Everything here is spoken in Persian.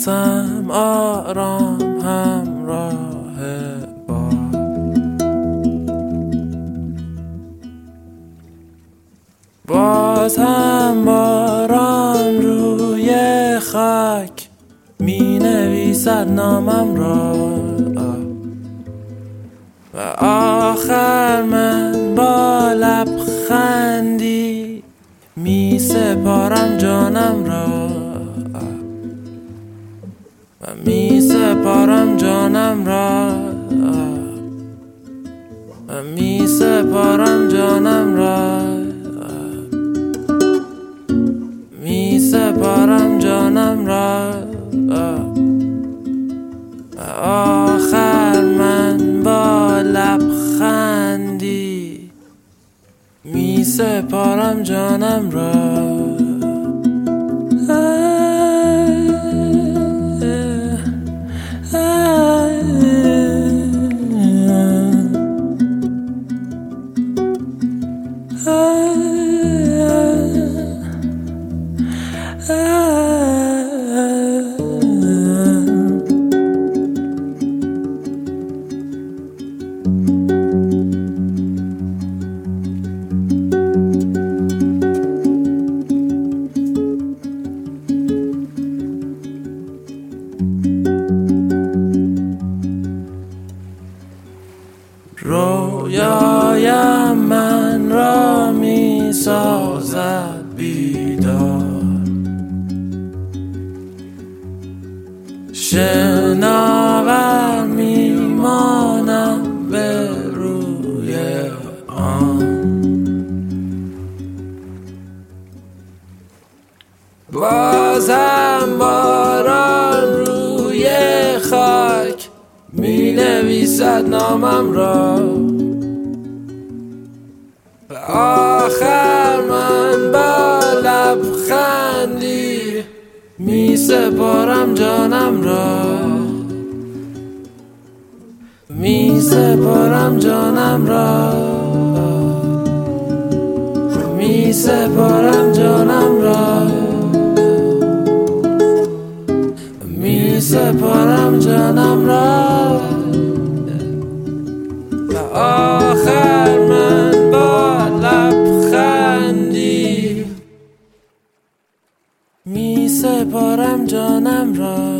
بازم آرام همراه باز هم باران روی خاک می نویسد نامم را و آخر من با لبخندی می سپارم جانم را و می سپارم جانم را و می سپارم جانم را می سپارم جانم را و آخر من با لبخندی می سپارم جانم را. رویایم من را می سازد بیدار، شناور می مانم به روی آن. بازم باران روی خاک می نویسد نامم را و آخر من با لبخندی می سپارم جانم را. می سپارم جانم را. می سپارم جانم را. می سپارم جانم را و آخر من با لبخندی می سپارم جانم را.